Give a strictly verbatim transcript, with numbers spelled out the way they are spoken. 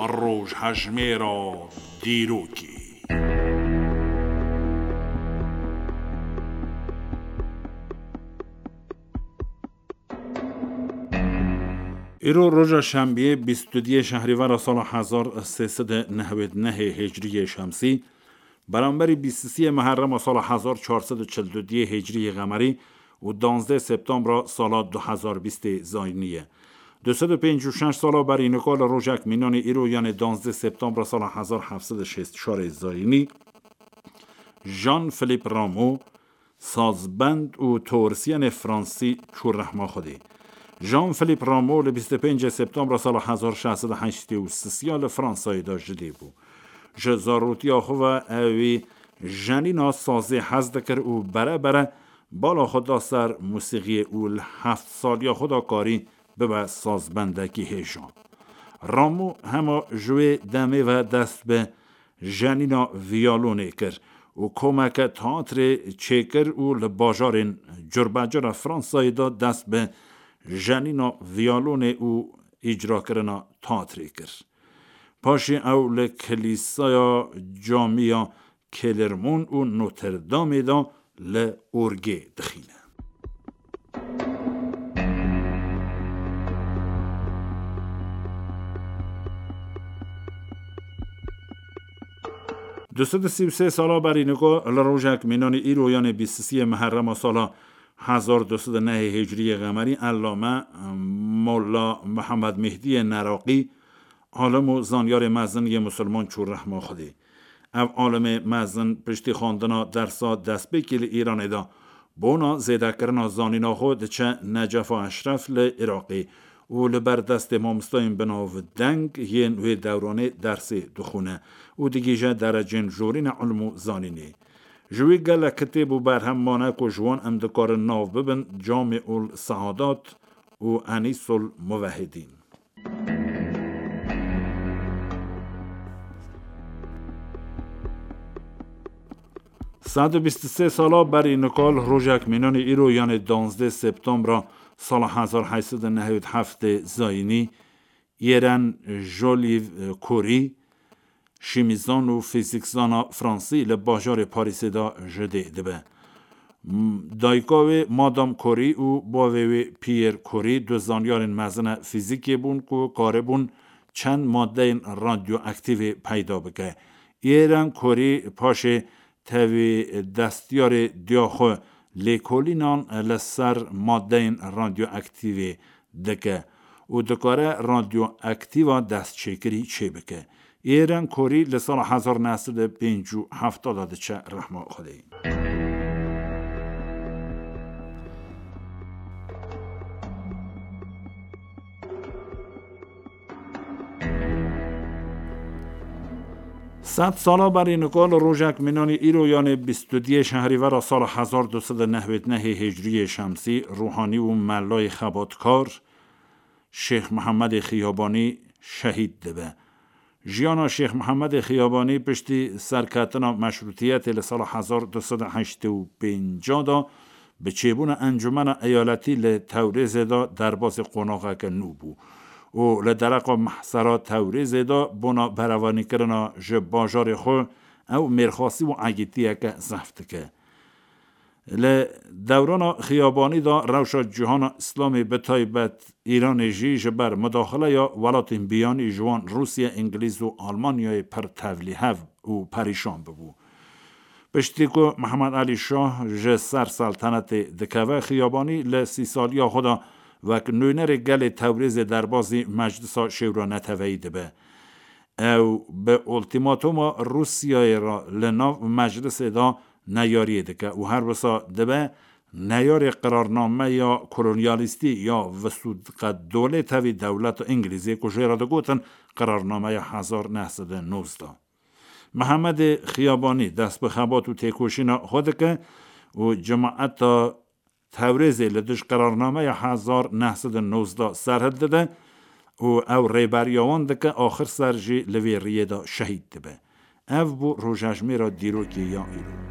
روژ هجمه را دیروکی. ایرو روز شنبه بیست و دو شهریور سال هزار و سیصد و نود و نه هجری شمسی برابر بیست و سه محرم سال هزار و چهارصد و چهل و دو هجری قمری و دوازده سپتامبر سال دو هزار و بیست زاینیه. دویست و پنجاه و شش سال بر این کال روزک مینان ایرو یعنی دوازده سپتامبر سال هزار و هفتصد و شصت و چهار زاینی ژان فلیپ رامو سازبند و تورسین فرانسی چور رحمه خودی. ژان فلیپ رامو ل بیست و پنج سپتامبر سال هزار و ششصد و هشتاد و سه سال فرانسای داشته بود. ج زاروتی آخو اوی جنینا سازی حزد کر و بره بره بالا خدا سر موسیقی اول هفت سالی خدا کاری به سازبندگی هیجان. رامو همه جوی دمه و دست به جنینا ویالونه کر و کمک تئاتر چکر و لباجارین جربجار فرانسای دا دست به جنینا ویالونه او اجرا کرنا تئاتر کر. پاشی او لکلیسای جامعه کلرمون و نوتردام دا لورگه دخیله. دویست و سی و سه سالا بر اینگاه لروژک مینان ایرویان بیست و سه محرم سالا هزار و دویست و نه هجری قمری علامه مولا محمد مهدی نراقی عالم و زانیار مزن مسلمان چور رحمه خودی. او عالم مزن پشتی خواندنا درسا دست بکیل ایران دا بونا زیده کرنا زانینا خود چه نجف و اشرف لعراقی و لبر دست مامستاین بناو دنگ ین و دورانه درس دخونه و دیگیجه درجین جورین علم و زانینی. جوی گل کتب و برهم مانک و جوان امدکار ناو ببن جامع السعادات و انیس الموحدین. صد و بیست و سه سالا بر این کال روژک مینان ایرو یعنی دوازده سپتامبر سال هزار و هشتصد و نود و هفت زاینی ایران ژولیو کوری شیمیزان و فیزیکزان فرانسی لباجار پاریس دا جده دبه. دایکاوی مادام کوری و باوی پیر کوری دو زانیار مزن فیزیکی بون که کاره بون چند ماده رادیو اکتیو پیدا بگه. ایران کوری پاشه تاوی دستیار دیاخو لیکولینان لسر ماده رادیو اکتیو دکه و دکاره رادیو اکتیو دست چکری چه بکه. ایران کوری لسال هزار و نهصد و پنجاه و هفت داده چه رحمه خودی. صد سالا بر این کال روژک مینان ایرو یعنی بیست و دو شهریور سال هزار و دویست و نود و نه هجری شمسی روحانی و ملای خباتکار شیخ محمد خیابانی شهید دبه. جیانا شیخ محمد خیابانی پشتی سرکتنا مشروطیت لسال هزار و دویست و هشتاد و پنج دا به چیبون انجمن ایالتی لتوریز دا درباز قناقه که نو بو و لدرق محصرات توریز دا بنا بروانی کرنا جباجار خو او مرخاصی و عگیتیه که زفت که لدوران خیابانی دا روشا جهان اسلامی به تایبت ایران جی جبر مداخله یا ولات بیانی جوان روسیه انگلیز و آلمانیای پر تولیه و پریشان ببو. پشتیکو محمد علی شاه ج سر سلطنت دکوه خیابانی لسی سالیا خدا وک نوینر گل توریز دربازی مجلسا شورا نتوید به او به اولتیماتوم روسیای را لناو مجلس دا نیاری دکه و هر بسا دبه نیار قرارنامه یا کولونیالیستی یا وسودقت دولتوی دولت انگلیزی کجای را دگوتن قرارنامه هزار و نهصد و نوزده. محمد خیابانی دست به خبات و تکوشینا خودکه و جماعت توریز لدش قرارنامه هزار و نهصد و نوزده سرحد دده و او ریبریاوان دکه آخر سرجی لوی ریه دا شهید دبه. او بو روژجمی را دیروکی یا ایرو.